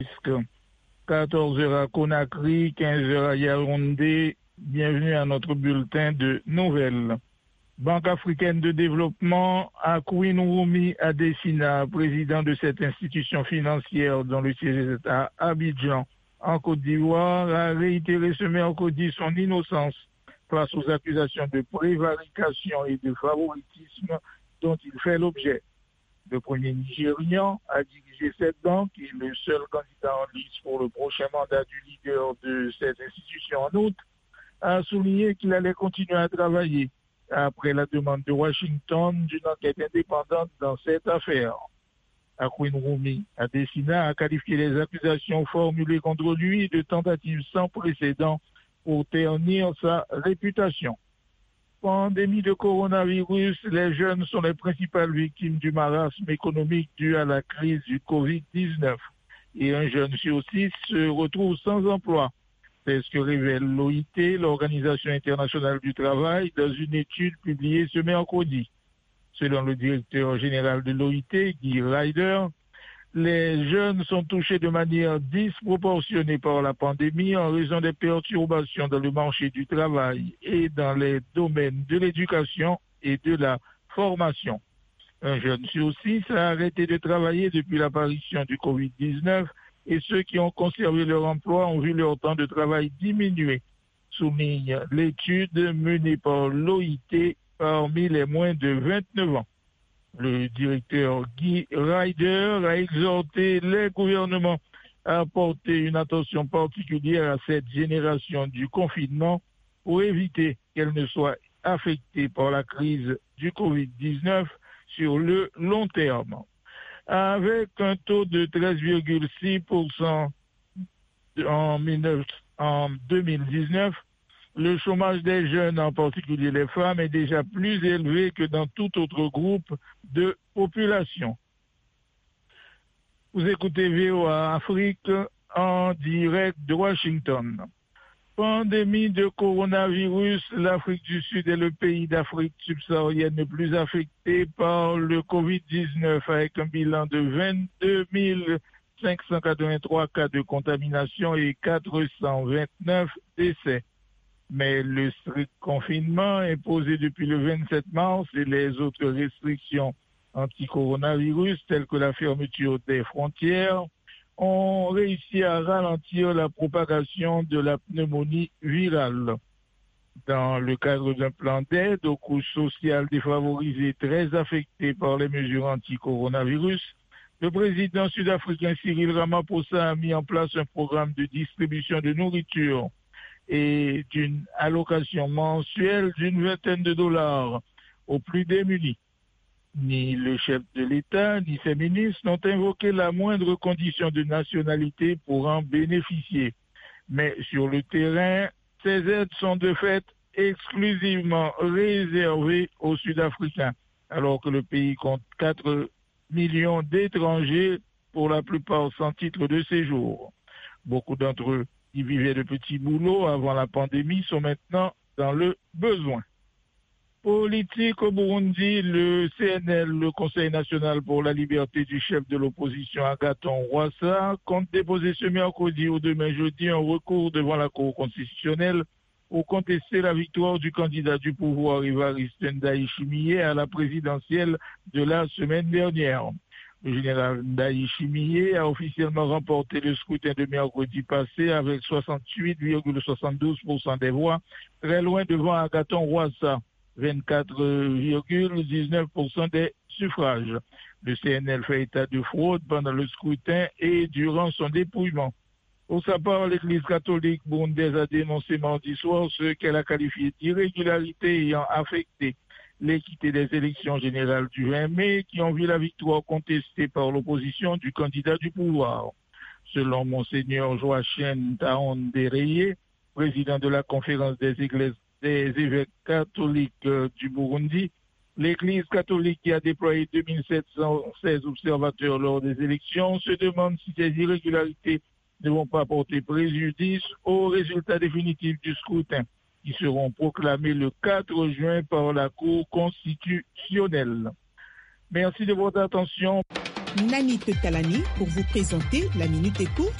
14h à Conakry, 15h à Yaoundé. Bienvenue à notre bulletin de nouvelles. Banque africaine de développement, Akwin Roumi Adesina, président de cette institution financière dont le siège est à Abidjan, en Côte d'Ivoire, a réitéré ce mercredi son innocence face aux accusations de prévarication et de favoritisme dont il fait l'objet. Le premier Nigérian a dirigé cette banque et le seul candidat en lice pour le prochain mandat du leader de cette institution en août a souligné qu'il allait continuer à travailler après la demande de Washington d'une enquête indépendante dans cette affaire. Akwin Roumi Adesina a qualifié les accusations formulées contre lui de tentatives sans précédent pour ternir sa réputation. Pandémie de coronavirus, les jeunes sont les principales victimes du marasme économique dû à la crise du Covid-19. Et un jeune sur 6 se retrouve sans emploi. C'est ce que révèle l'OIT, l'Organisation internationale du travail, dans une étude publiée ce mercredi. Selon le directeur général de l'OIT, Guy Ryder, les jeunes sont touchés de manière disproportionnée par la pandémie en raison des perturbations dans le marché du travail et dans les domaines de l'éducation et de la formation. Un jeune sur 6 a arrêté de travailler depuis l'apparition du Covid-19 et ceux qui ont conservé leur emploi ont vu leur temps de travail diminuer, souligne l'étude menée par l'OIT parmi les moins de 29 ans. Le directeur Guy Ryder a exhorté les gouvernements à porter une attention particulière à cette génération du confinement pour éviter qu'elle ne soit affectée par la crise du Covid-19 sur le long terme. Avec un taux de 13,6% en 2019, le chômage des jeunes, en particulier les femmes, est déjà plus élevé que dans tout autre groupe de population. Vous écoutez VOA Afrique en direct de Washington. Pandémie de coronavirus, l'Afrique du Sud est le pays d'Afrique subsaharienne le plus affecté par le Covid-19 avec un bilan de 22 583 cas de contamination et 429 décès. Mais le strict confinement imposé depuis le 27 mars et les autres restrictions anti-coronavirus telles que la fermeture des frontières ont réussi à ralentir la propagation de la pneumonie virale. Dans le cadre d'un plan d'aide aux couches sociales défavorisées très affectées par les mesures anti-coronavirus, le président sud-africain Cyril Ramaphosa a mis en place un programme de distribution de nourriture et d'une allocation mensuelle d'une vingtaine de dollars aux plus démunis. Ni le chef de l'État, ni ses ministres n'ont invoqué la moindre condition de nationalité pour en bénéficier. Mais sur le terrain, ces aides sont de fait exclusivement réservées aux Sud-Africains, alors que le pays compte 4 millions d'étrangers, pour la plupart sans titre de séjour. Beaucoup d'entre eux qui vivaient de petits boulots avant la pandémie sont maintenant dans le besoin. Politique au Burundi, le CNL, le Conseil national pour la liberté du chef de l'opposition Agathon Rwasa, compte déposer ce mercredi ou demain jeudi un recours devant la Cour constitutionnelle pour contester la victoire du candidat du pouvoir Évariste Ndayishimiye à la présidentielle de la semaine dernière. Le général Ndayishimiye a officiellement remporté le scrutin de mercredi passé avec 68,72% des voix, très loin devant Agathon Rwasa. 24,19% des suffrages. Le CNL fait état de fraude pendant le scrutin et durant son dépouillement. Pour sa part, l'Église catholique burundaise a dénoncé mardi soir ce qu'elle a qualifié d'irrégularité ayant affecté l'équité des élections générales du 20 mai qui ont vu la victoire contestée par l'opposition du candidat du pouvoir. Selon Monseigneur Joachim Taondereye, président de la conférence des évêques catholiques du Burundi, l'Église catholique qui a déployé 2716 observateurs lors des élections se demande si ces irrégularités ne vont pas porter préjudice aux résultats définitifs du scrutin qui seront proclamés le 4 juin par la Cour constitutionnelle. Merci de votre attention. Nani Talani pour vous présenter la Minute Éco